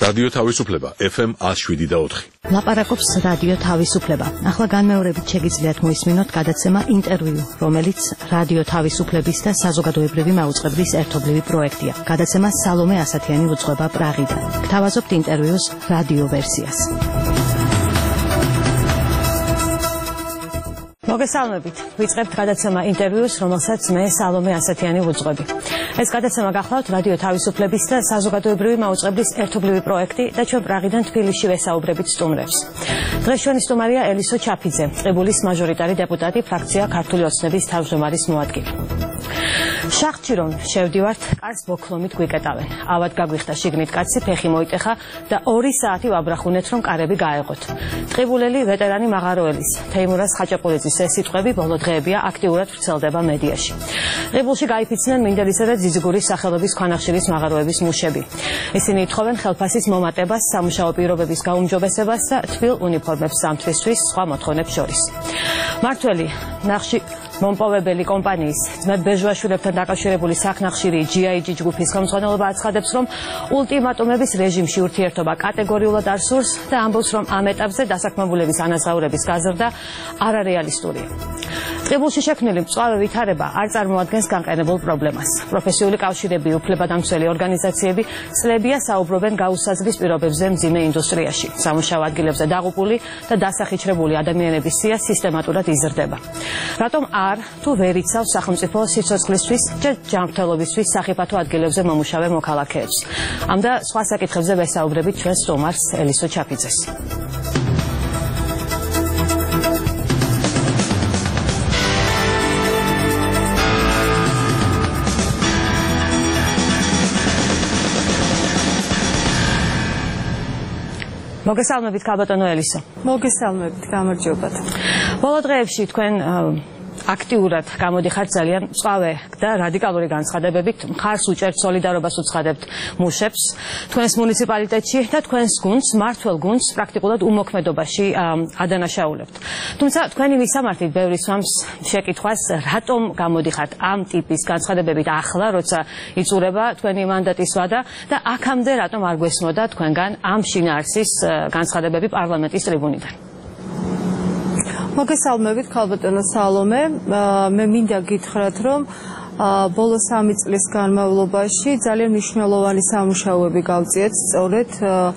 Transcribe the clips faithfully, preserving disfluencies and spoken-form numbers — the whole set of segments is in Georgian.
რადიო თავისუფლება F M one oh seven და four. ლაპარაკობს რადიო თავისუფლება. ახლა განმეორებით შეგიძლიათ მოისმინოთ გადაცემა ინტერვიუ, რომელიც რადიო თავისუფლების და საზოგადოებრივი მაუწყებლის ერთობლივი პროექტია. გადაცემა სალომე ასათიანი უძღვება პრაღიდან. გთავაზობთ ინტერვიუს რადიო ვერსიას. მოგესალმებით. ვიწყებთ გადაცემა ინტერვიუს, რომელსაც მე სალომე ასათიანი ვუძღვები. ეს გადაცემა გახლავთ რადიო თავისუფლების და საზოგადოებრივი მაუწყებლის ერთობლივი პროექტი და ჩვენ პრაღიდან თბილისში ვესაუბრებით სტუმრებს. დღეს ჩვენი სტუმარია ელისო ჩაფიძე, ტყიბულის მაჟორიტარი დეპუტატი, ფრაქცია ქართული ოცნების თავმჯდომარის მოადგილე. შახტში რომ შევდივართ, კარს ბოქლომით გვიკეტავენ. ავად გაგვიხდა შიგნით კაცი, ფეხი მოიტეხა და ორი საათი ვაბრახუნეთ, რომ კარები გაეღოთ. ტყიბულელი ვეტერანი მაღაროელის, თეიმურაზ ხაჭაპურიძის ეს სიტყვები ბოლო დღეებია აქტიურად ვრცელდება მედიაში. ტყიბულში გაიფიცნენ მინდელისა და ძიძიგურის სახელობის ქვანახშირის მაღაროების მუშები. ისინი ითხოვენ ხელფასის მომატებას, სამუშაო პირობების გაუმჯობესებას და თბილ უნიფორმებს სამთვისთვის სხვა მოთხოვნებს შორის. მართველი ნახში მომპოვებელი კომპანიის ძმებ ბეჟვაშვილებთან დაკავშირებული საქნახშირი G I G ჯგუფის ხელმძღვანელობა აცხადებს, რომ ულტიმატუმების რეჟიმში ურთიერთობა კატეგორიულად არ სურს და ამბობს, რომ ამ ეტაპზე დასაქმებულების ანაზღაურების გაზრდა არარეალისტურია. ტყიბულში შექმნილი მწვავე ვითარება არ წარმოადგენს განყენებულ პრობლემას. პროფესიული კავშირები, უფლებადამცველი ორგანიზაციები წლებია საუბრობენ გაუსაზღვის პირობებზე მძიმე ინდუსტრიაში. სამუშაო ადგილებზე დაღუპული და დასახიჩრებული ადამიანების სია სისტემატურად იზრდება. რატომ არ თუ ვერ იცავს სახელმწიფო სიცოცხლისთვის და ჯანმრთელობისთვის სახიფათო ადგილებზე მომუშავე მოქალაქეებს? ამ და სხვა საკითხებზე ვესაუბრებით ჩვენ სტუმარს ელისო ჩაფიძეს. მოგესალმებით ქალბატონო ელისო. მოგესალმებით, გამარჯობათ. ბოლო დღეებში თქვენ აქტიურად გამოდიხართ ძალიან მწვავე და რადიკალური განცხადებებით, მხარს უჭერთ სოლიდარობას უცხადებთ მუშებს თქვენს მუნიციპალიტეტში და თქვენს გუნდს, მმართველ გუნდს პრაქტიკულად უმოქმედობაში ადანაშაულებთ. თუმცა თქვენი მისამართით ბევრი სვამს შეკითხვას, რატომ გამოდიხართ ამ ტიპის განცხადებებით ახლა, როცა იწურება თქვენი მანდატის ვადა და აქამდე რატომ არ გვესმოდა თქვენგან ამ შინაარსის განცხადებები პარლამენტის ტრიბუნიდან? მოგესალმებით ქალბატონო სალომე, მე მინდა გითხრათ, რომ ბოლო სამი წლის განმავლობაში ძალიან მნიშვნელოვანი სამუშაოები გავწიეთ სწორედ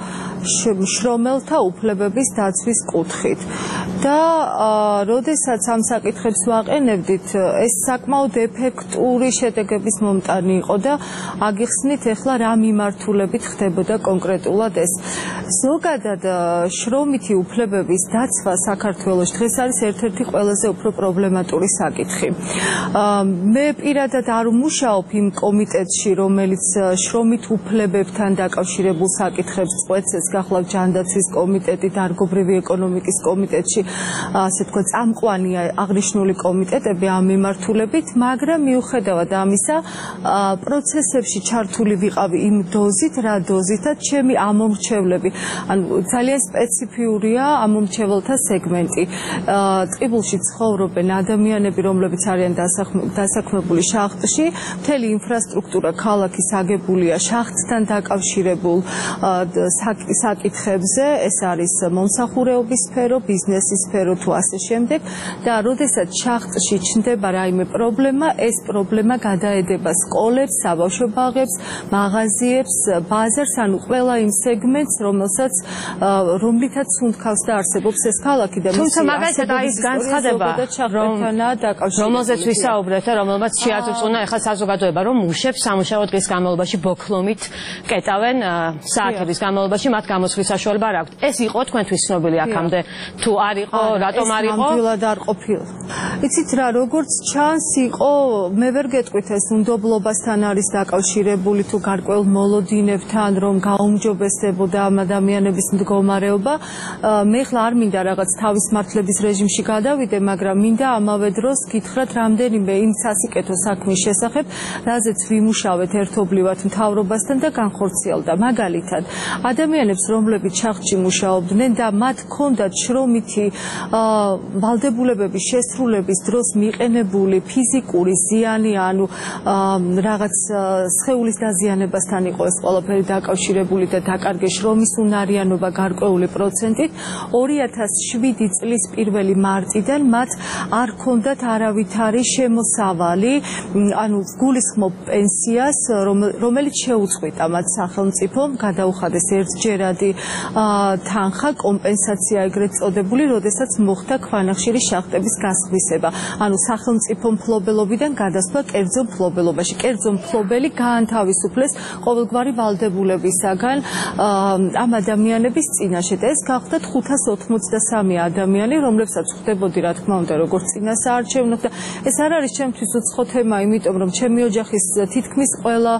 შრომელთა უფლებების დაცვის კუთხით. და როდესაც ამ საკითხებს ვაყენებდით, ეს საკმაოდ ეფექტური შედეგების მომტანი იყო და აგიხსნით ახლა რა მიმართულებით ხდებოდა კონკრეტულად ეს. ზოგადად შრომითი უფლებების დაცვა საქართველოში დღეს არის ერთ-ერთი ყველაზე უფრო პრობლემატური საკითხი. მე პირადად არ ვმუშაობ იმ კომიტეტში, რომელიც შრომით უფლებებთან დაკავშირებულ საკითხებს წყვეტს, ეს გახლავთ ჯანდაცვის კომიტეტი, დარგობრივი ეკონომიკის კომიტეტში, ასე თქვა, წამყვანია აღნიშნული კომიტეტები ამ მიმართულებით, მაგრამ მიუხედავად ამისა, პროცესებში ჩართული ვიყავი იმ დოზით, რა დოზითაც ჩემი ამომრჩევლები, ანუ ძალიან სპეციფიურია ამომრჩეველთა სეგმენტი. ტყიბულში ცხოვრობენ ადამიანები, რომლებიც არიან დასაქმებული შახტში, მთელი ინფრასტრუქტურა ქალაქის აგებულია შახტთან დაკავშირებულ საკითხებზე, ეს არის მომსახურეობის სფერო, ბიზნესის სფერო თუ ასე შემდეგ და როდესაც შახტში ჩნდება რაიმე პრობლემა, ეს პრობლემა გადაედება სკოლებს, საბავშვო ბაღებს, მაღაზიებს, ბაზარს, ანუ ყველა იმ სეგმენტს, რომელსაც რომლითაც სუნთქავს და არსებობს ეს ქალაქი და თუმცა მაგალითად ის განცხადება, რომელზეც ვისაუბრეთ და რომელმაც შეაწუწუნა ახლა საზოგადოება, რომ მუშებს სამუშაო დღის განმავლობაში ბოქლომით კეტავენ საათების განმავლობაში, მათ გამოსვლის საშუალება არ აქვთ. ეს იყო თქვენთვის ცნობილი აქამდე თუ არ იყო, რატომ არ იყო? ეს ნამდვილად არ ყოფილა. იცით რა, როგორც ჩანს იყო, მე ვერ გეტყვით ეს უნდობლობასთან არის დაკავშირებული თუ გარკვეულ მოლოდინებთან, რომ გაუმჯობესებოდა ამ ადამიანების მდგომარეობა. მე ხლა არ მინდა რაღაც თავის მართლების რეჟიმში გადავიდე, მაგრამ მინდა ამავე დროს გითხრათ რამდენიმე იმ სასიკეთო საქმის შესახებ, რაზეც ვიმუშავეთ ერთობლივად მთავრობასთან და განხორციელდა. მაგალითად, ადამიანებს ადამიანებს, რომლებიც ჩახჭი მუშაობდნენ და მათ ჰქონდათ შრომითი ვალდებულებების შესრულების დროს მიყენებული ფიზიკური ზიანი, ანუ რაღაც სხეულის დაზიანებასთან იყო ეს ყველაფერი დაკავშირებული და დაკარგეს შრომის უნარიანობა გარკვეული პროცენტით. ორი ათას შვიდი წლის პირველი მარტიდან მათ არ ჰქონდათ არავითარი შემოსავალი, ანუ გულისხმობ პენსიას, რომელიც შეუწყვიტა მათ სახელმწიფომ, გადაუხადეს ერთჯერადი თანხა, კომპენსაცია ეგრეთ წოდებული, როდესაც მოხდა ქვანახშირის შახტების გასხვისება. ანუ სახელმწიფო მფლობელობიდან გადასვლა კერძო მფლობელობაში. კერძო მფლობელი გაანთავისუფლეს ყოველგვარი ვალდებულებისაგან ამ ადამიანების წინაშე და ეს გახდათ ხუთას ოცდამოცდასამი ადამიანი, რომლებსაც ხვდებოდი, რა თქმა უნდა, როგორც წინასაარჩევნოდ და ეს არ არის ჩემთვის უცხო თემა, იმიტომ რომ ჩემი ოჯახის თითქმის ყველა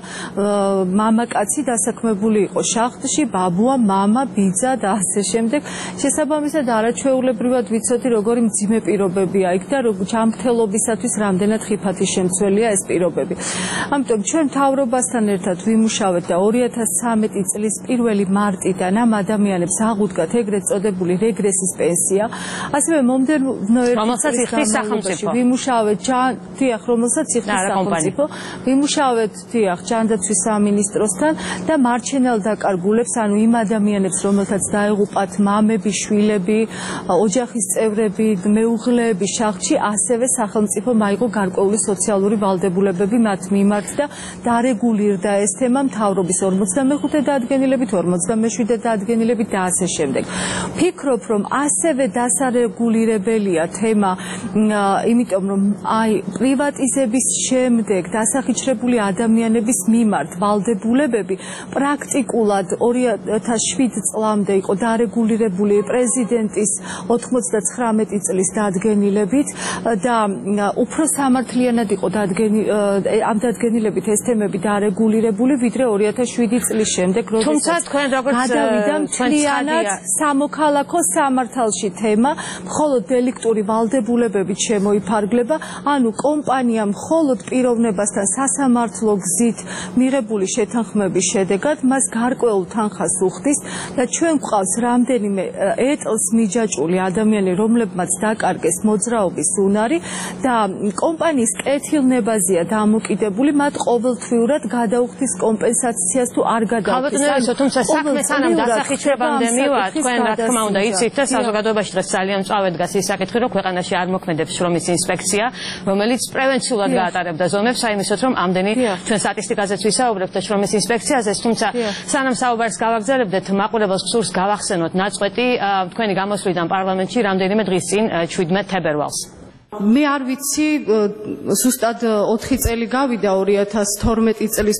მამაკაცი დასაქმებული იყო შახტში, ბაბუა, მამა, ბიძა და ასე შემდეგ. შესაბამისად არაჩვეულებრივად ვიცოდი, როგორი მძიმე პირობებია იქ და ჯანმრთელობისათვის რამდენად ხიფათი შემცველია ეს პირობები. ამიტომ ჩვენ მთავრობასთან ერთად ვიმუშავეთ და ორი ათას ცხრამეტი წლის პირველი მარტიდან ამ ადამიანებს აღუდგათ ეგრეთ წოდებული რეგრესის პენსია. ასევე მომდევნო ერთი წლის განმავლობაში ვიმუშავეთ ჯანდიახ, რომელსაც იხდის სახელმწიფო, ვიმუშავეთ დიახ ჯანდაცვის სამინისტროსთან და მარჩენელ დაკარგულებს, ანუ იმ ადამიანებს, რომელთაც დაეღუპათ მამები, შვილები, ოჯახის წევრები, მეუღლეები შახტში, ასევე სახელმწიფო მაიღო გარკვეული სოციალური ვალდებულებები მათ მიმართ და დარეგულირდა ეს თემა მთავრობის ორმოცდამეხუთე დადგენილებით, ორმოცდამეშვიდე დადგენილებით და ასე შემდეგ. ვფიქრობ, რომ ასევე დასარეგულირებელია თემა, იმიტომ რომ აი პრივატიზების შემდეგ დასახიჩრებული ადამიანების მიმართ ვალდებულებები პრაქტიკულად ორი ათას შვიდ წლამდე იყო დარეგულირებული პრეზიდენტის ოთხმოცდაცხრამეტი წლის დადგენილებით და უფრო სამართლიანად იყო ამ დადგენილებით ეს თემები დარეგულირებული, ვიდრე ორი ათას შვიდი წლის შემდეგ, როდესაც გადავიდა მთლიანად სამოქალაქო სამართალში თემა, მხოლოდ დელიქტური ვალდებულებებით შემოიფარგლება, ანუ კომპანია მხოლოდ პიროვნებასთან სასამართლო გზით მიღებული შეთანხმების შედეგად მას გარკვეულ თანხას უხდის და ჩვენ გვყავს რამდენიმე ეტლს მიჯაჭვული ადამიანი, რომლებმაც დაკარგეს მოძრაობის უნარი და კომპანიის კეთილნებაზეა დამოკიდებული, მათ ყოველთვიურად გადაუხდის კომპენსაციას თუ არ გადაუხდის. თუმცა საქმე სანამ დასახიჩრებამდე მივა, თქვენ რა თქმა უნდა იცით და საზოგადოებაში დღეს ძალიან მწვავედ დგას ის საკითხი, რომ ქვეყანაში არ მოქმედებს შრომის ინსპექცია, რომელიც პრევენციულად გაატარებდა ზომებს, საიმისოთ რომ ამდენი ჩვენ სტატისტიკაზეც ვისაუბრებთ და შრომის ინსპექციაზე, თუმცა სანამ საუბარს გავაგზავნებთ, მაყურებელს გსურს გავახსენოთ ნაწყვეტი თქვენი გამოსვლიდან პარლამენტში რამდენიმე დღის წინ შვიდმეტ თებერვალს. მე არ ვიცი, ზუსტად ოთხი წელი გავიდა ორი ათას თორმეტი წლის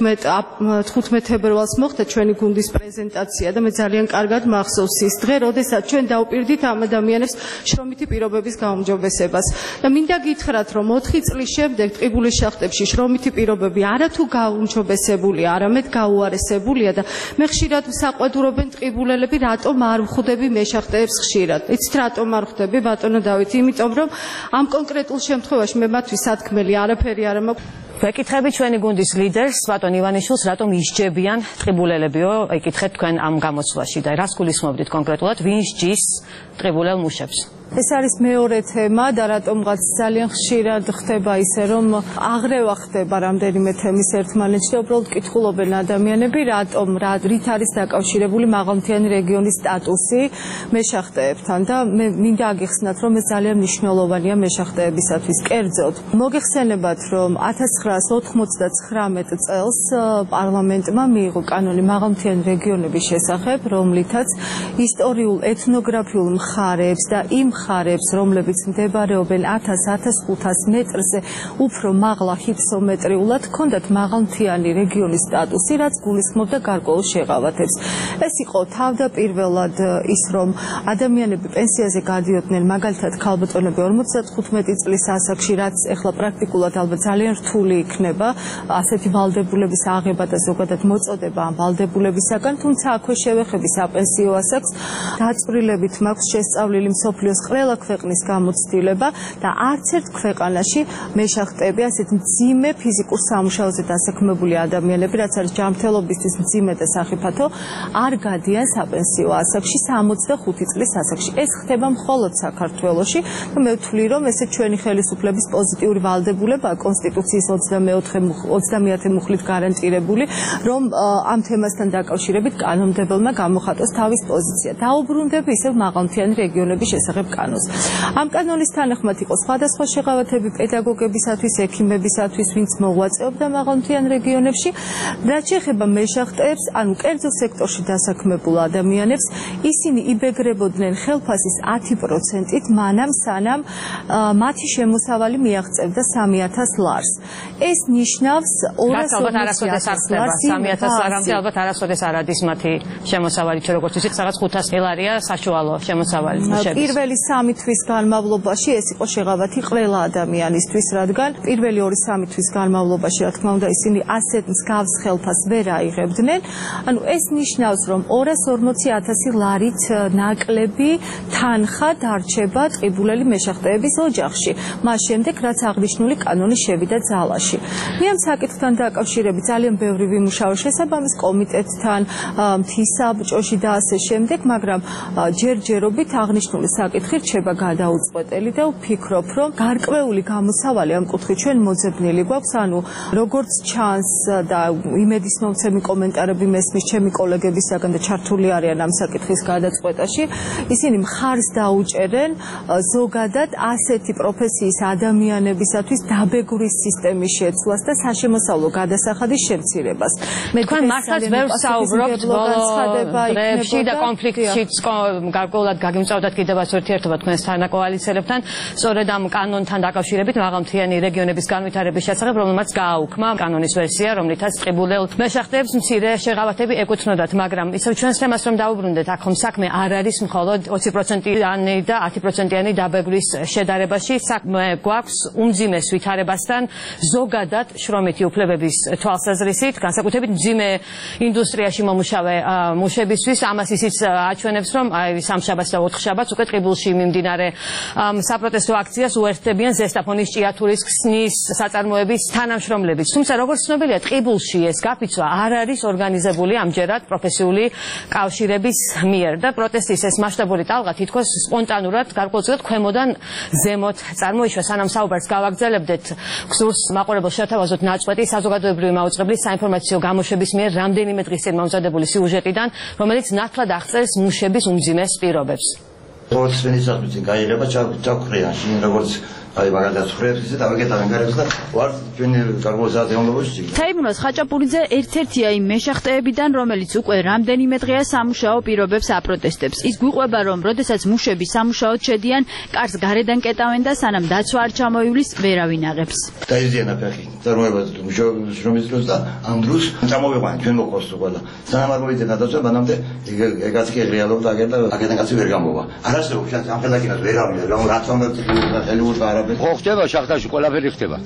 თხუთმეტ თებერვალს მოხდა ჩვენი გუნდის პრეზენტაცია და მე ძალიან კარგად მახსოვს ის დღე, როდესაც ჩვენ დავპირდით ამ ადამიანებს შრომითი პირობების გაუმჯობესებას. და მინდა გითხრათ, რომ ოთხი წლის შემდეგ ტყიბულის შახტებში შრომითი პირობები არათუ გაუმჯობესებულია, არამედ გაუარესებულია და მე ხშირად საყვედურობენ ტყიბულელები, რატომ არ ვხვდები მე შახტეებს ხშირად. იცით რატომ არ ვხვდები, ბატონო დავით, იმიტომ რომ ამ კონკრეტულ შემთხვევაში მე მათთვის სათქმელი არაფერი არ მაქვს. ვეკითხები ჩვენი გუნდის ლიდერს, ბატონ ივანიშვილს, რატომ ისჯებიან ტყიბულელებიო, ეკითხეთ თქვენ ამ გამოცვლაში და რას გულისხმობდით კონკრეტულად, ვინ სჯის ტყიბულელ მუშებს? ეს არის მეორე თემა და რატომღაც ძალიან ხშირად ხდება ისე, რომ აღრევა ხდება რამდენიმე თემის ერთმანეთში და უბრალოდ კითხულობენ ადამიანები, რატომ, რით არის დაკავშირებული მაღალმთიანი რეგიონის სტატუსი მეშახტეებთან და მე მინდა აგიხსნათ, რომ ეს ძალიან მნიშვნელოვანია მეშახტეებისათვის. კერძოდ, მოგეხსენებათ, რომ ათას ცხრაას ოთხმოცდაცხრამეტ წელს პარლამენტმა მიიღო კანონი მაღალმთიანი რეგიონების შესახებ, რომლითაც ისტორიულ ეთნოგრაფიულ მხარეებს და იმ მხარეებს, რომლებიც მდებარეობენ ათას ათას ხუთას მეტრზე უფრო მაღლა ჰიფსომეტრიულად, ჰქონდათ მაღალმთიანი რეგიონის სტატუსი, რაც გულისხმობდა გარკვეულ შეღავათებს. ეს იყო თავდაპირველად ის, რომ ადამიანები პენსიაზე გადიოდნენ, მაგალითად ქალბატონები ორმოცდათხუთმეტი წლის ასაკში, რაც ეხლა პრაქტიკულად ალბათ ძალიან რთული იქნება ასეთი ვალდებულების აღება და ზოგადად მოწოდება ამ ვალდებულებისაგან, თუმცა აქვე შევეხები საპენსიო ასაკს, დაწვრილებით მაქვს შესწავლილი მსოფლიოს ყველა ქვეყნის გამოცდილება და არც ერთ ქვეყანაში მეშახტეები ასეთ მძიმე ფიზიკურ სამუშაოზე დასაქმებული ადამიანები, რაც არის ჯანმრთელობისთვის მძიმე და სახიფათო, არ გადიან საპენსიო ასაკში სამოცდა ხუთი წლის ასაკში. ეს ხდება მხოლოდ საქართველოში და მე ვთვლი, რომ ესე ჩვენი ხელისუფლების პოზიტიური ვალდებულება კონსტიტუციის ოცდამეათე მუხლით გარანტირებული, რომ ამ თემასთან დაკავშირებით კანონმდებელმა გამოხატოს თავის პოზიცია. დაუბრუნდები ისევ მაღალმთიანი რეგიონების შესახებ კანონს. ამ კანონის თანახმად იყო სხვადასხვა შეღავათები პედაგოგებისათვის, ექიმებისათვის, ვინც მოღვაწეობდა მაღალმთიან რეგიონებში. რაც შეეხება მეშახტეებს, ანუ კერძო სექტორში დასაქმებულ ადამიანებს, ისინი იბეგრებოდნენ ხელფასის ათი პროცენტით, მანამ სანამ მათი შემოსავალი მიაღწევდა სამი ათას ლარს. ეს ნიშნავს ორას ორმოცი ათას ლარს. სამი ათას ლარამდე ალბათ არასოდეს არ ადის მათი შემოსავალი, როგორც ისიც რაღაც ხუთას ლარია საშუალო შემოსავალი მუშების. პირველი სამი თვის განმავლობაში ეს იყო შეღავათი ყველა ადამიანისთვის, რადგან პირველი ორი სამი თვის განმავლობაში, რა თქმა უნდა, ისინი ასეთ მსგავს ხელფასს ვერ აიღებდნენ. ანუ ეს ნიშნავს, რომ ორას ორმოცი ათასი ლარით ნაკლები თანხა დარჩება ტყიბულელი მეშახტეების ოჯახში. მას შემდეგ, რაც აღნიშნული კანონი შევიდა ძალაში. მე ამ საკითხთან დაკავშირებით ძალიან ბევრი ვიმუშაო შესაბამის კომიტეტთან, მთის საბჭოში და ასე შემდეგ, მაგრამ ჯერჯერობით აღნიშნული საკითხი რჩება გადაუწყვეტელი და ვფიქრობ, რომ გარკვეული გამოსავალი ამ კუთხით ჩვენ მოძებნილი გვაქვს, ანუ როგორც ჩანს და იმედის მომცემი კომენტარები მესმის ჩემი კოლეგებისაგან და ჩართული არიან ამ საკითხის გადაწყვეტაში, ისინი მხარს დაუჭერენ ზოგადად ასეთი პროფესიის ადამიანებისათვის დაბეგვრის სისტემის შეცვლას და საშემოსავლო გადასახადის შემცირებას. მე თქვენ მართლაც ვერ საუბრობთ ბოლო დღეებში და კონფლიქტშიც გარკვეულად გაგიმწევდათ კიდევაც ურთიერთობა თქვენს თანაკოალიცელებთან, სწორედ ამ კანონთან დაკავშირებით მაღალმთიანი რეგიონების განვითარების შესახებ, რომელმაც გააუქმა კანონის ვერსია, რომლითაც ტყიბულელ მეშახტეებს მცირე შეღავათები ეკუთვნოდათ, მაგრამ ისევ ჩვენს თემას რომ დავუბრუნდეთ, აქ ხომ საქმე არ არის მხოლოდ ოცი პროცენტიანი და ათი პროცენტიანი დაბეგრის შედარებაში, საქმე გვაქვს უმძიმეს ვითარებასთან, ზოგადად შრომითი უფლებების თვალსაზრისით, განსაკუთრებით მძიმე ინდუსტრიაში მომუშავე მუშებისთვის, ამას ისიც აჩვენებს, რომ აი სამშაბათს და ოთხშაბათს უკვე ტყიბულში მიმდინარე საპროტესტო აქციას უერთდებიან ზესტაფონის ჭიათურის ქსნის საწარმოების თანამშრომლებიც. თუმცა როგორც ცნობილია, ტყიბულში ეს გაფიცვა არ არის ორგანიზებული ამჯერად პროფესიული კავშირების მიერ და პროტესტის ეს მასშტაბური ტალღა თითქოს სპონტანურად გარკვეულწილად ქვემოდან ზემოთ წარმოიშვა. სანამ საუბარს გავაგრძელებდეთ, გსურს მაყურებელს შევთავაზოთ ნაწყვეტი საზოგადოებრივი მაუწყებლის საინფორმაციო გამოშვების მიერ რამდენიმე დღის წინ მომზადებული სიუჟეტიდან, რომელიც ნათლად აღწერს მუშების უმძიმეს პირობებს. როგორც სპეციალისტი წინ გაიღება ჩაქვხრიან შინ როგორც აი მაგალითად ხრებს და ვეგეტარიან გარებს და ვარ ჩვენი გარკვეულზადეონლობაში. თეიმურაზ ხაჭაპურიძე ერთ-ერთია იმ მეშახტეებიდან, რომელიც უკვე რამდენიმე დღეა სამუშაო პირობებს აპროტესტებს. ის გვიყვება, რომ როდესაც მუშები სამუშაოდ შედიან, კარს გარედან კეტავენ და სანამ დაცვა არ ჩამოივლის, ვერავინ აღებს. დაიზიანა ფეხი. წარმოება შრომის დროს და ამ დროს წამოვიყვან ჩვენ მოყავს ყველა. სანამ არ მოიძებნა დაცვა, მანამდე ეგაც კი რეალობდა აგერ და აგერთან კაცი ვერ გამოვა. არასდროს შენ ამ ხელაკინას ვერავინ, რომ რაც უნდა ხელიურ და ხო ხდება შახტაში ყველაფერი ხდება.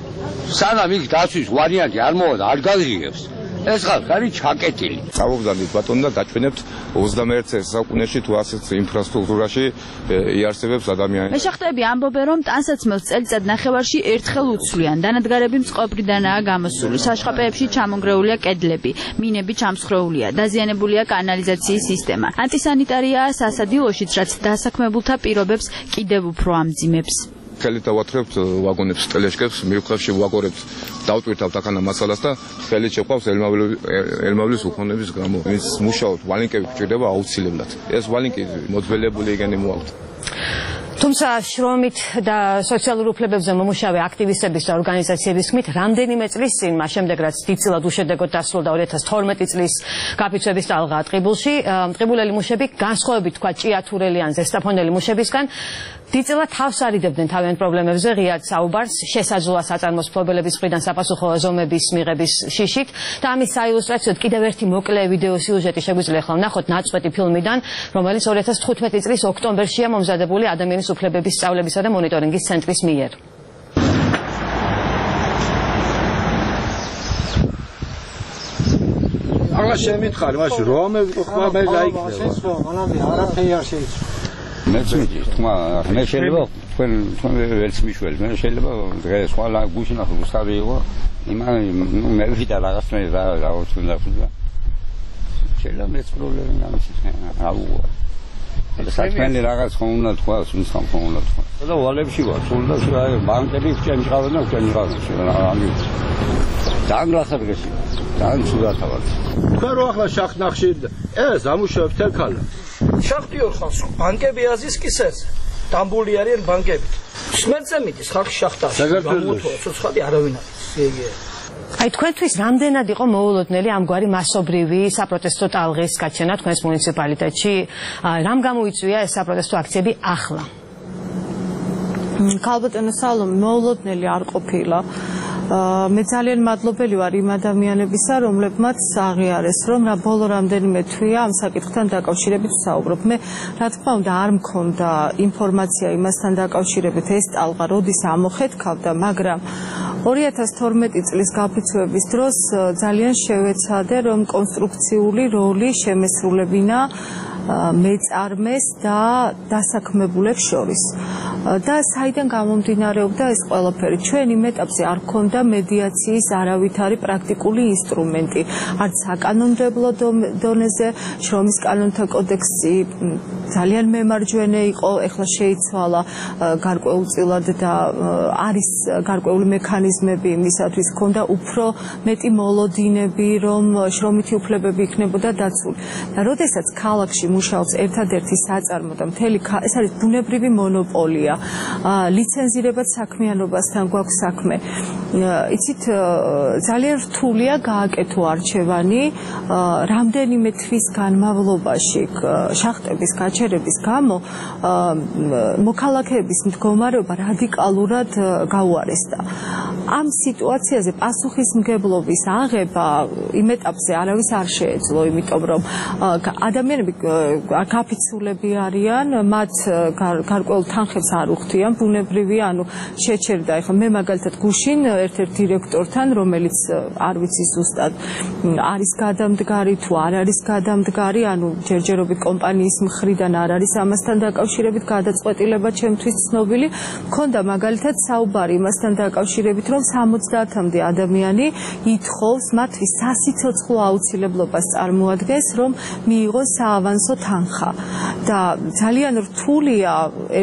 სანამ იქ დაცვის ვარიანტი არ მოვა, არ გაიღებს. ეს ხალხი არის ჩაკეტილი. წავუგზავნით ბატონო და გაჩვენებთ ოცდამეერთე საუკუნეში თუ ასეთ ინფრასტრუქტურაში იარსებებს ადამიანი. მეშახტეები ამბობენ, რომ ტანსაცმელს წელიწად ნახევარში ერთხელ უცვლიან. დანადგარები მწყობრიდანაა გამოსული. საშხაპეებში ჩამონგრეულია კედლები, მინები ჩამსხრეულია, დაზიანებულია კანალიზაციის სისტემა. ანტისანიტარიაა სასადილოშიც, რაც დასაქმებულთა პირობებს კიდევ უფრო ამძიმებს. ხელით დავათრებთ ვაგონებს, ტელეშკებს, მივხვევში ვაგონებს, დავტვირთავთ აქანა მასალას და ხელით შეყვავს ელმავლის უქონების გამო. ის მუშაობთ, ვალინკები გვჭირდება აუცილებლად. ეს ვალინკი მოძველებული იგენი მოაქვთ. თუმცა შრომით და სოციალურ უფლებებზე მომუშავე აქტივისტების და ორგანიზაციების თქმით, რამდენიმე წლის წინ, მას შემდეგ რაც დიდწილად უშედეგოდ დასრულდა ორი ათას თორმეტი წლის გაფიცვების ტალღა ტყიბულში, ტყიბულელი მუშები განსხვავებით თქვა ჭიათურელი ან ზესტაფონელი მუშებისგან დიდწილად თავს არიდებდნენ თავიანთ პრობლემებზე, ღიად საუბარს, შესაძლოა საწარმოს მფლობელების მხრიდან საპასუხო ზომების მიღების შიშით და ამის საილუსტრაციოდ კიდევ ერთი მოკლე ვიდეო სიუჟეტი შეგვიძლია ახლა ვნახოთ ნაწყვეტი ფილმიდან, რომელიც ორი ათას თხუთმეტი წლის ოქტომბერშია მომზადებული ადამიანის უფლებების სწავლებისა და მონიტორინგის ცენტრის მიერ. აღარ შემითხარი, მაშინ რომ მე ხმა მე გაიქნება. არაფერი არ შეიძლება. მეც მიდი თქმა მე შეიძლება თქვენ თქვენ ვერც მიშველთ მე შეიძლება დღეს ყველა გუშინ ახლა გუსტავი იყო იმან ნუ მე ვიდა რაღაცნაირად რა გავუწვნა და შეიძლება მეც პრობლემა გამიშინა აუ საქმე რაღაც ხომ უნდა თქვა სულ სამ ხომ უნდა თქვა და ვალებში ვარ სულ და ბანკები შეიმყავენ და შეიმყავენ ამი დაანგრახებგესი ძალიან ცუდად ავარ თქვენ რო ახლა შახნახში ეს ამუშავებთ ელქალა შახტიორ ხალხს ბანკები აზის კისერს დამბული არიან ბანკებით სმერცე მიდის ხალხი შახტაში გამოთვალა ცოცხალი არავინ არის აი თქვენთვის რამდენად იყო მოულოდნელი ამგვარი მასობრივი საპროტესტო ტალღის გაჩენა თქვენს მუნიციპალიტეტში რამ გამოიწვია ეს საპროტესტო აქციები ახლა ქალბატონო სალომე მოულოდნელი არ ყოფილა მე ძალიან მადლობელი ვარ იმ ადამიანებისა, რომლებმაც აღიარეს, რომ რა ბოლო რამდენიმე თვეა ამ საკითხთან დაკავშირებით ვსაუბრობ. მე რა თქმა უნდა არ მქონდა ინფორმაცია იმასთან დაკავშირებით ეს ტალღა როდის ამოხეთქავდა, მაგრამ ორი ათას თორმეტი წლის გაფიცვების დროს ძალიან შევეცადე, რომ კონსტრუქციული როლი შემესრულებინა მეწარმეს და დასაქმებულებს შორის. და საიდან გამომდინარეობდა ეს ყველაფერი? ჩვენ იმ ეტაპზე არ გქონდა მედიაციის არავითარი პრაქტიკული ინსტრუმენტი. არც საკანონმდებლო დონეზე, შრომის კანონთა კოდექსი ძალიან მემარჯვენე იყო, ეხლა შეიცვალა გარკვეულწილად და არის გარკვეული მექანიზმები იმისათვის, ჰქონდა უფრო მეტი მოლოდინები, რომ შრომითი უფლებები იქნებოდა დაცული. და როდესაც ქალაქში მუშაობს ერთადერთი საწარმო და მთელი ეს არის ბუნებრივი მონოპოლია. ლიცენზირებად საქმიანობასთან გვაქვს საქმე. იცით, ძალიან რთულია გააკეთო არჩევანი რამდენიმე თვის განმავლობაში შახტების გაჩერების გამო მოქალაქეების მდგომარეობა რადიკალურად გაუარესდა. ამ სიტუაციაზე პასუხისმგებლობის აღება იმ ეტაპზე არავის არ შეეძლო, იმიტომ რომ ადამიანები გაფიცულები არიან, მათ გარკვეულ თანხებს არ უხდიან, ბუნებრივი, ანუ შეჩერდა. ეხლა მე მაგალითად გუშინ ერთ-ერთ დირექტორთან, რომელიც არ ვიცი ზუსტად არის გადამდგარი თუ არ არის გადამდგარი, ანუ ჯერჯერობით კომპანიის მხრიდან არ არის ამასთან დაკავშირებით გადაწყვეტილება ჩემთვის ცნობილი, მქონდა მაგალითად საუბარი იმასთან დაკავშირებით, რომ სამოცდაათამდე ადამიანი ითხოვს მათთვის სასიცოცხლო აუცილებლობას წარმოადგენს, რომ მიიღოს საავანსო თანხა. და ძალიან რთულია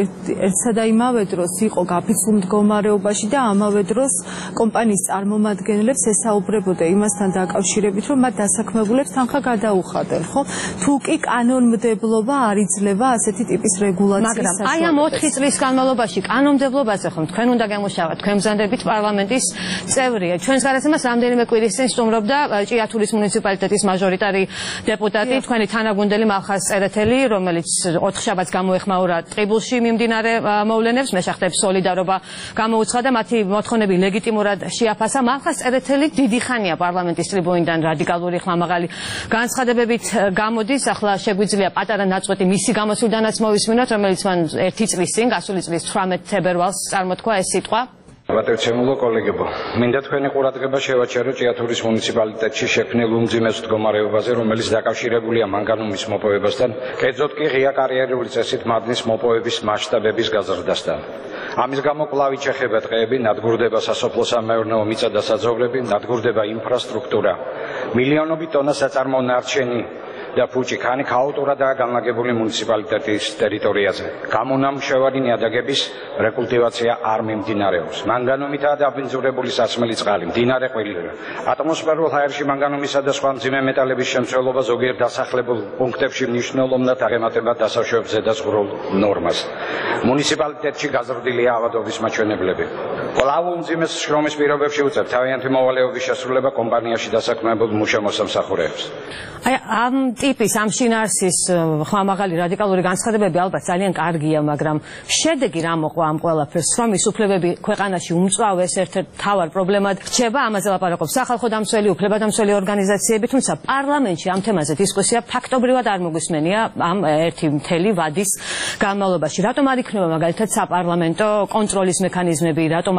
ერთსა და იმავე დროს იყო გაფიცულ მდგომარეობაში და ამავე დროს კომპანიის წარმომადგენლებს ესაუბრებოდა იმასთან დაკავშირებით, რომ მათ დასაქმებულებს თანხა გადაუხადნენ, ხო? თუ კი კანონმდებლობა არ იძლევა ასეთი ტიპის რეგულაციის მაგრამ აი ამ ოთხი წლის განმავლობაში კანონმდებლობაზე ხომ თქვენ უნდა გემუშავოთ, თქვენ მზადებით პარლამენტის წევრია. ჩვენს გარაცემას რამდენიმე კვირის წინ სტუმრობდა ჭიათურის მუნიციპალიტეტის მაჟორიტარი დეპუტატი, თქვენი თანაგუნდელი მალხაზ წერეთელი, რომელიც ოთხშაბათს გამოეხმაურა ტრიბულში მიმდინარე მოვლენებს, მეშახტეებს სოლიდარობა გამოუცხადა და მათი მოთხოვნები ლეგიტიმურად შეაფასა. მალხაზ წერეთელი დიდი ხანია პარლამენტის ტრიბუნიდან რადიკალური ხმამაღალი განცხადებებით გამოდის. ახლა შეგვიძლია პატარა ნაწყვეტი მისი გამოსვლიდანაც მოვისმინოთ, რომელიც მან ერთი წლის წინ, გასული წლის თვრამეტ თებერვალს წარმოთქვა ეს სიტყვა. ბატონო კოლეგებო, მინდა თქვენი ყურადღება შევაჩერო ჭიათურის მუნიციპალიტეტში შექმნილ უმძიმეს მდგომარეობაზე, რომელიც დაკავშირებულია მანგანუმის მოპოვებასთან, კერძოდ კი ღია კარიერული წესით მადნის მოპოვების მასშტაბების გაზრდასთან. ამის გამო კვლავ იჩეხება ტყეები, ნადგურდება სასოფლო-სამეურნეო მიწა და საძოვრები, ნადგურდება ინფრასტრუქტურა. მილიონობით ტონა საწარმოო ნარჩენი და ფუჭი ქანი ქაოტურადაა განლაგებული მუნიციპალიტეტის ტერიტორიაზე. გამონამუშავარი ნიადაგების რეკულტივაცია არ მიმდინარეობს. მანგანუმითაა დაბინძურებული სასმელი წყალი, მდინარე ყვირილება. ატმოსფერულ ჰაერში მანგანუმისა და სხვა მძიმე მეტალების შემცველობა ზოგიერთ დასახლებულ პუნქტებში მნიშვნელოვნად აღემატება დასაშვებ ზედაზღვრულ ნორმას. მუნიციპალიტეტში გაზრდილია ავადობის მაჩვენებლები. კვლავ უმძიმეს შრომის პირობებში უწევთ თავიანთი მოვალეობის შესრულება კომპანიაში დასაქმებულ მუშა-მოსამსახურეებს. აი ამ ტიპის ამ შინაარსის ხმამაღალი რადიკალური განცხადებები ალბათ ძალიან კარგია, მაგრამ შედეგი რა მოყვა ამ ყველაფერს? შრომის უფლებები ქვეყანაში უმწვავეს ერთ-ერთ მთავარ პრობლემად რჩება, ამაზე ლაპარაკობს სახალხო დამცველი, უფლებადამცველი ორგანიზაციები, თუმცა პარლამენტში ამ თემაზე დისკუსია ფაქტობრივად არ მოგვისმენია ამ ერთი მთელი ვადის განმავლობაში. რატომ არ იქნება მაგალითად საპარლამენტო კონტროლის მექანიზმები, რატომ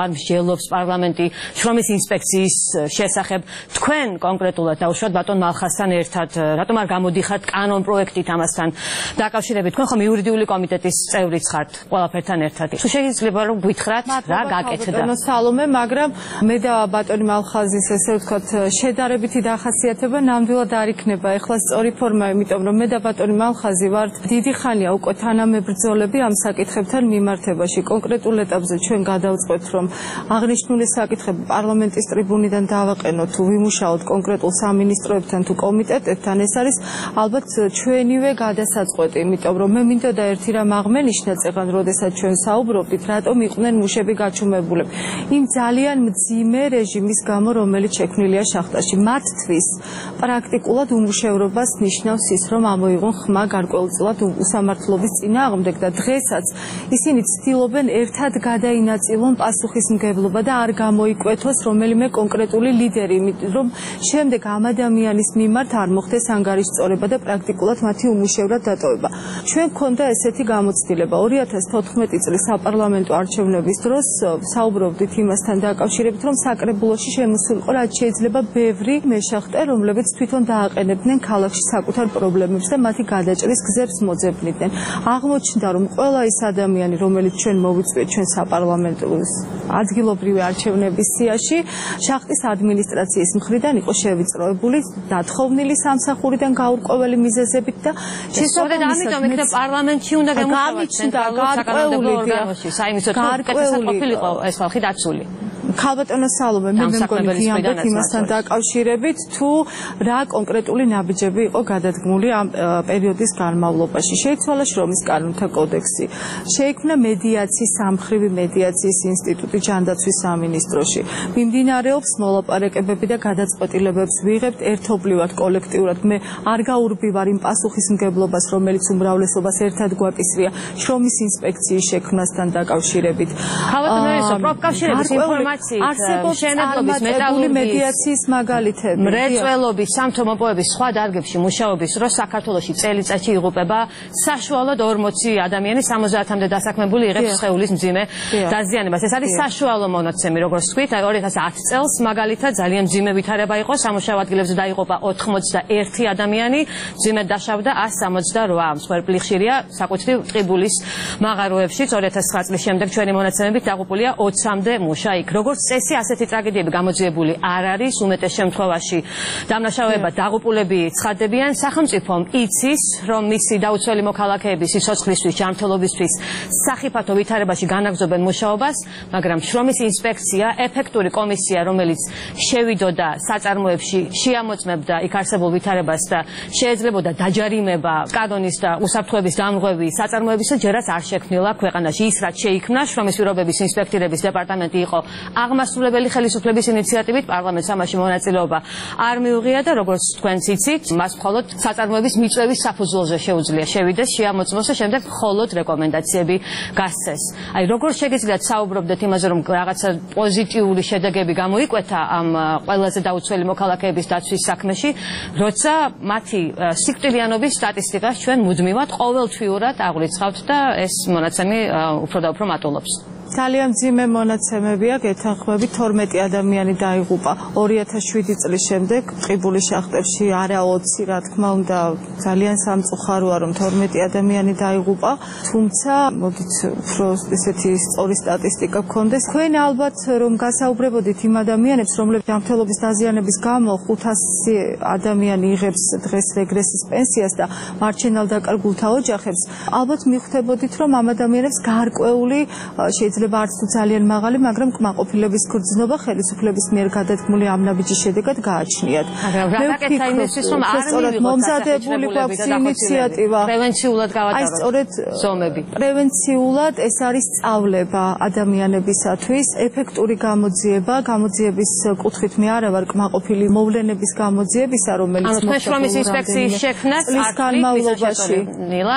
არ მსჯელობს პარლამენტი შრომის ინსპექციის შესახებ. თქვენ კონკრეტულად დაუშვათ ბატონ მალხასთან ერთად, რატომ არ გამოდიხართ კანონ პროექტით ამასთან დაკავშირებით? თქვენ ხომ იურიდიული კომიტეტის წევრიც ხართ ყველაფერთან ერთად. თუ შეიძლება რომ გითხრათ რა გაკეთდა? ბატონო სალომე, მაგრამ მე და ბატონი მალხაზის ესე ვთქვათ შედარებითი დახასიათება ნამდვილად არ იქნება ეხლა სწორი ფორმა, იმიტომ რომ მე და ბატონი მალხაზი ვართ დიდი ხანია უკვე თანამებრძოლები ამ საკითხებთან მიმართებაში. კონკრეტულ ეტაპზე ჩვენ გადავწყვეტ რომ აღნიშნული საკითხები პარლამენტის ტრიბუნიდან დავაყენოთ, თუ ვიმუშაოთ კონკრეტულ სამინისტროებთან თუ კომიტეტებთან, ეს არის ალბათ ჩვენივე გადასაწყვეტი, იმიტომ რომ მე მინდოდა ერთი რამ აღმენიშნა წეგან, როდესაც ჩვენ საუბრობდით, რატომ იყვნენ მუშები გაჩუმებულები. იმ ძალიან მძიმე რეჟიმის გამო, რომელიც შექმნილია შახტაში. მათთვის პრაქტიკულად უმუშევრობას ნიშნავს ის, რომ ამოიღონ ხმა გარკვეულწილად უსამართლობის წინააღმდეგ და დღესაც ისინი ცდილობენ ერთად გადაინაწილონ პასუხისმგებლობა და არ გამოიკვეთოს რომელიმე კონკრეტული ლიდერი, იმიტომ რომ შემდეგ ამ ადამიანის მიმართ არ მოხდეს ანგარიშწორება და პრაქტიკულად მათი უმუშევრად დატოვება. ჩვენ გვქონდა ესეთი გამოცდილება ორი ათას თოთხმეტი წლის საპარლამენტო არჩევნების დროს საუბრობდით იმასთან დაკავშირებით, რომ საკრებულოში შემოსულიყო რაც შეიძლება ბევრი მეშახტე, რომლებიც თვითონ დააყენებდნენ ქალაქში საკუთარ პრობლემებს და მათი გადაჭრის გზებს მოძებნიდნენ. აღმოჩნდა, რომ ყველა ის ადამიანი, რომელიც ჩვენ მოვიწვიეთ ჩვენ საპარლამენტო ადგილობრივი არჩევნების სიაში, შახტის ადმინისტრაციის მხრიდან იყო შევიწროებული, დათხოვნილი სამსახურიდან გაურკვეველი მიზეზებით და შესაბამისად ამიტომ იქნებ პარლამენტში უნდა გამოსავათ ცენტრალურ საკანონმდებლო ორგანოში, საიმისო კეთილსა ყოფილიყო ეს ხალხი დაცული. ქალბატონო სალომე, მე მეგონი გიამბობთ იმასთან დაკავშირებით, თუ რა კონკრეტული ნაბიჯები იყო გადადგმული ამ პერიოდის განმავლობაში. შეიცვალა შრომის კანონთა კოდექსი, შეიქმნა მედიაციის სამმხრივი მედიაციის ინსტიტუტი ჯანდაცვის სამინისტროში. მიმდინარეობს მოლაპარაკებები და გადაწყვეტილებებს ვიღებთ ერთობლივად, კოლექტიურად. მე არ გაურბივარ იმ პასუხისმგებლობას, რომელიც უმრავლესობას ერთად გვაკისრია შრომის ინსპექციის შექმნასთან დაკავშირებით. ქალბატონო, პროფკავშირების ინფორმაცია არსებობს შენებლობის მეტალურგიის მედიაციის მაგალითები, მრეწველობის, სამთო მოპოვების სხვა დარგებში მუშაობის დროს საქართველოში წელიწადში იღუპება საშუალოდ ორმოცი ადამიანი სამოცდაათამდე დასაქმებული იღებს სხეულის მძიმე დაზიანებას. ეს არის საშუალო მონაცემი, როგორც თქვით, აი ორი ათას ათი წელს მაგალითად ძალიან მძიმე ვითარება იყო, სამუშაო ადგილებზე დაიღუპა ოთხმოცდაერთი ადამიანი, მძიმედ დაშავდა ასი სამოცდარვა. მსხვერპლი ხშირია საკუთრივ ტყიბულის მაღაროებში. ორი ათას ცხრა წლის შემდეგ ჩვენი მონაცემებით დაღუპულია ოცამდე მუშა იქ. როგორც წესი, ასეთი ტრაგედიები გამოძიებული არ არის. უმეტეს შემთხვევაში დამნაშავეება დაღუპულები ცხადდებიან. სახელმწიფომ იცის, რომ მისი დაუცველი მოქალაქეების სიცოცხლისთვის, ჯანმრთელობისთვის სახიფათო ვითარებაში განაგრძობენ მუშაობას, მაგრამ შრომის ინსპექცია, ეფექტური კომისია, რომელიც შევიდოდა საწარმოებში, შეამოწმებდა იქ არსებულ ვითარებას და შეეძლებოდა დაჯარიმება კანონის და უსაფრთხოების დამღვევი საწარმოებისა, ჯერაც არ შექმნილა ქვეყანაში. ის რაც შეიქმნა, შრომის პირობების ინსპექტირების დეპარტამენტი იყო აღმასრულებელი ხელისუფლების ინიციატივით, პარლამენტს ამაში მონაწილეობა არ მიუღია და როგორც თქვენც იცით, მას მხოლოდ საწარმოების მიწვევის საფუძველზე შეუძლია შევიდეს, შეამოწმოს და შემდეგ მხოლოდ რეკომენდაციები გასცეს. აი, როგორ შეგიძლიათ საუბრობდეთ იმაზე, რომ რაღაცა პოზიტიური შედეგები გამოიკვეთა ამ ყველაზე დაუცველი მოქალაქეების დაცვის საქმეში, როცა მათი სიკვდილიანობის სტატისტიკას ჩვენ მუდმივად ყოველთვიურად აღვიცხავთ და ეს მონაცემი უფრო და უფრო მატულობს. ძალიან მძიმე მონაცემებია, გეთანხმები, თორმეტი ადამიანი დაიღუპა ორი ათას შვიდი წლის შემდეგ ტყიბულის შახტებში, არა ოცი, რა თქმა უნდა, ძალიან სამწუხაროა, რომ თორმეტი ადამიანი დაიღუპა, თუმცა მოდით უფრო ესეთი სწორი სტატისტიკა გქონდეს. თქვენ ალბათ რომ გასაუბრებოდით იმ ადამიანებს, რომლებიც ჯანმრთელობის დაზიანების გამო ხუთასი ადამიანი იღებს დღეს რეგრესის პენსიას და მარჩენალ დაკარგულთა ოჯახებს, ალბათ მიხვდებოდით, რომ ამ ადამიანებს გარკვეული შეიძლება არც თუ ძალიან მაღალი, მაგრამ კმაყოფილების გრძნობა ხელისუფლების მიერ გადადგმული ამ ნაბიჯის შედეგად გააჩნიათ. მე ვფიქრობ, რომ არ მივიღოთ მომზადებული გვაქვს ინიციატივა პრევენციულად გავატაროთ ზომები. პრევენციულად ეს არის სწავლება ადამიანებისათვის, ეფექტური გამოძიება, გამოძიების კუთხით მე არა ვარ კმაყოფილი მოვლენების გამოძიებისა, რომელიც მოხდა შრომის ინსპექციის შექმნას წლის განმავლობაში.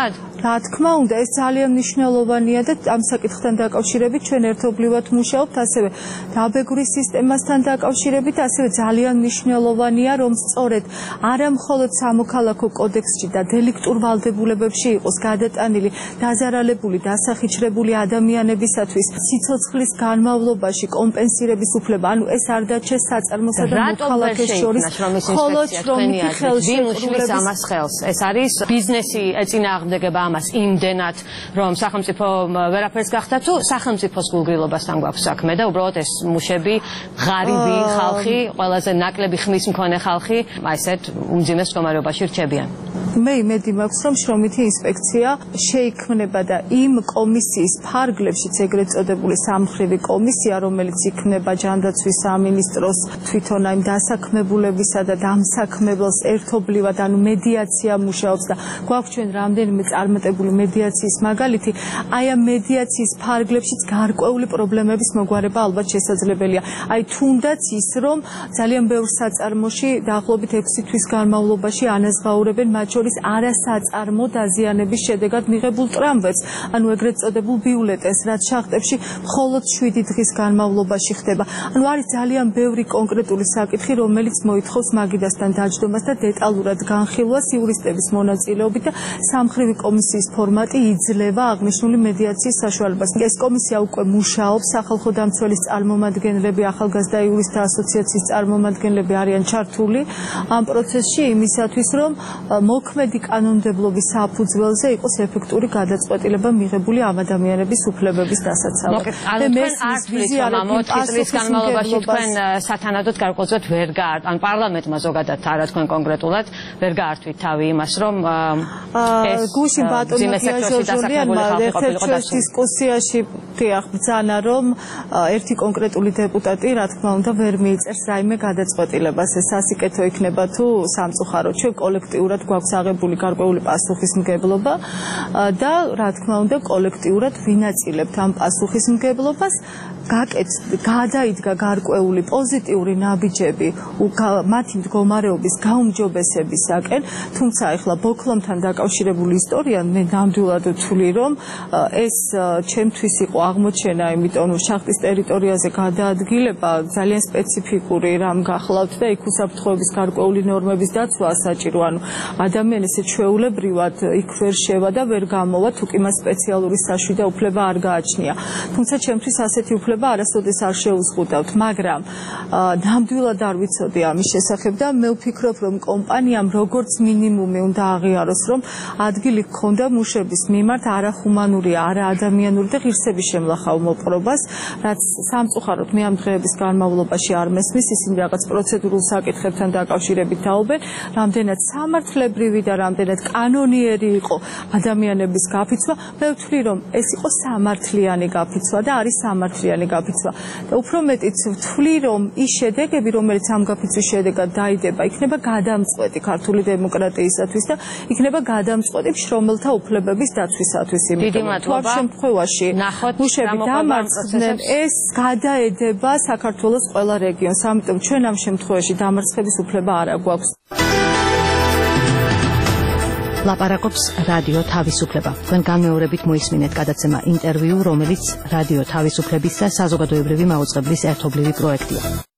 რა თქმა უნდა, ეს ძალიან მნიშვნელოვანია და ამ საკითხთან დაკავშირებით ჩვენ ერთობლივად მუშაობთ, ასევე დაბეგვრის სისტემასთან დაკავშირებით, ასევე ძალიან მნიშვნელოვანია, რომ სწორედ არა მხოლოდ სამოქალაქო კოდექსში და დელიქტურ ვალდებულებებში იყოს გადატანილი დაზარალებული, დასახიჩრებული ადამიანებისათვის სიცოცხლის განმავლობაში კომპენსირების უფლება, ანუ ეს არ დაჩეს საწარმოსა და მოქალაქეს შორის, მხოლოდ შრომითი ხელშეკრულების ამას ხელს. ეს არის ბიზნესი ეწინააღმდეგება ამას იმდენად, რომ სახელმწიფო ვერაფერს გახდა თუ სახელმწიფოს გულგრილობასთან გვაქვს საქმე და უბრალოდ ეს მუშები, ღარიბი ხალხი, ყველაზე ნაკლები ხმის მქონე ხალხი, აი ესეთ უმძიმეს მდგომარეობაში რჩებიან. მე იმედი მაქვს, რომ შრომითი ინსპექცია შეიქმნება და იმ კომისიის ფარგლებშიც ეგრეთ წოდებული სამმხრივი კომისია, რომელიც იქნება ჯანდაცვის სამინისტროს თვითონ აი დასაქმებულებისა და დამსაქმებელს ერთობლივად, ანუ მედიაცია მუშაობს და გვაქვს ჩვენ რამდენიმე წარმატებული მედიაციის მაგალითი, აი ამ მედიაციის ფარგლებშიც გარკვეული პრობლემების მოგვარება ალბათ შესაძლებელია. აი თუნდაც ის, რომ ძალიან ბევრ საწარმოში დაახლოებით ექვსი თვის განმავლობაში ანაზღაურებენ მათ შორის არასაწარმო დაზიანების შედეგად მიღებულ ტრამვებს, ანუ ეგრეთ წოდებულ ბიულეტენს, რაც შახტებში მხოლოდ შვიდი დღის განმავლობაში ხდება. ანუ არის ძალიან ბევრი კონკრეტული საკითხი, რომელიც მოითხოვს მაგიდასთან დაჯდომას და დეტალურად განხილვას იურისტების მონაწილეობით და სამმხრივი კომისიის ფორმატი იძლევა აღნიშნული მედიაციის საშუალებას. ეს კომისია უკვე მუშაობს, სახალხო დამცველის წარმომადგენლები, ახალგაზრდა იურისტთა ასოციაციის წარმომადგენლები არიან ჩართული ამ პროცესში იმისათვის, რომ მოქმედი კანონმდებლობის საფუძველზე იყოს ეფექტური გადაწყვეტილება მიღებული ამ ადამიანების უფლებების დასაცავად. და მესმის ვიზია წლის განმავლობაში თქვენ სათანადოდ გარკვეულწილად ვერ გაართ, ან პარლამენტმა ზოგადად არა თქვენ კონკრეტულად ვერ გაართვით თავი იმას, რომ ეს გუშინ ბატონო ჯორჯოლიანმა ერთ-ერთ დისკუსიაში თიახ ბრძანა, რომ ერთი კონკრეტული დეპუტატი, რა თქმა უნდა, ვერ მიიწერს რაიმე გადაწყვეტილებას. ეს სასიკეთო იქნება თუ სამწუხარო. ჩვენ კოლექტიურად გვაქვს აღებული გარკვეული პასუხისმგებლობა და რა თქმა უნდა, კოლექტიურად ვინაწილებთ ამ პასუხისმგებლობას. გაკეთ გადაიდგა გარკვეული პოზიტიური ნაბიჯები მათი მდგომარეობის გაუმჯობესებისაკენ, თუმცა ახლა ბოქლომთან დაკავშირებული ისტორია მე ნამდვილად ვთვლი, რომ ეს ჩემთვის იყო აღმოჩენა, იმიტომ რომ შახტის ტერიტორიაზე გადაადგილება ძალიან სპეციფიკური რამ გახლავთ და იქ უსაფრთხოების გარკვეული ნორმების დაცვა საჭირო, ანუ ადამიანი ესე ჩვეულებრივად იქ ვერ შევა და ვერ გამოვა, თუ კი მას სპეციალური საშვიდა უფლება არ გააჩნია. თუმცა ჩემთვის ასეთი უფლება არასოდეს არ შეუზღუდავთ, მაგრამ ნამდვილად არ ვიცოდი ამის შესახებ და მე ვფიქრობ, რომ კომპანიამ როგორც მინიმუმი უნდა აღიაროს, რომ ადგილი ჰქონდა მუშების მიმართ არახუმანური, არაადამიანური და ღირსების შემლახავ მოპყრობას, რაც სამწუხაროდ მე ამ დღეების განმავლობაში არ მესმის, ისინი რაღაც პროცედურულ საკითხებთან დაკავშირებით თაობენ, რამდენად სამართლებრივი და რამდენად კანონიერი იყო ადამიანების გაფიცვა. მე ვთვლი, რომ ეს იყო სამართლიანი გაფიცვა და არის სამართლიანი გაფიცვა და უფრო მეტიც ვთვლი, რომ ის შედეგები, რომელიც ამ გაფიცვის შედეგად დაიდება, იქნება გადამწყვეტი ქართული დემოკრატიისათვის და იქნება გადამწყვეტი შრომელთა უფლებების დაცვისათვის. დიდი მადლობა. შემთხვევაში მუშები დამარცხდნენ, ეს გადაედება საქართველოს ყველა რეგიონს, ამიტომ ჩვენ ამ შემთხვევაში დამარცხების უფლება არ გვაქვს. ლაპარაკობს რადიო თავისუფლება. თქვენ განმეორებით მოისმინეთ გადაცემა ინტერვიუ, რომელიც რადიო თავისუფლების და საზოგადოებრივი მაუწყებლის ერთობლივი პროექტია.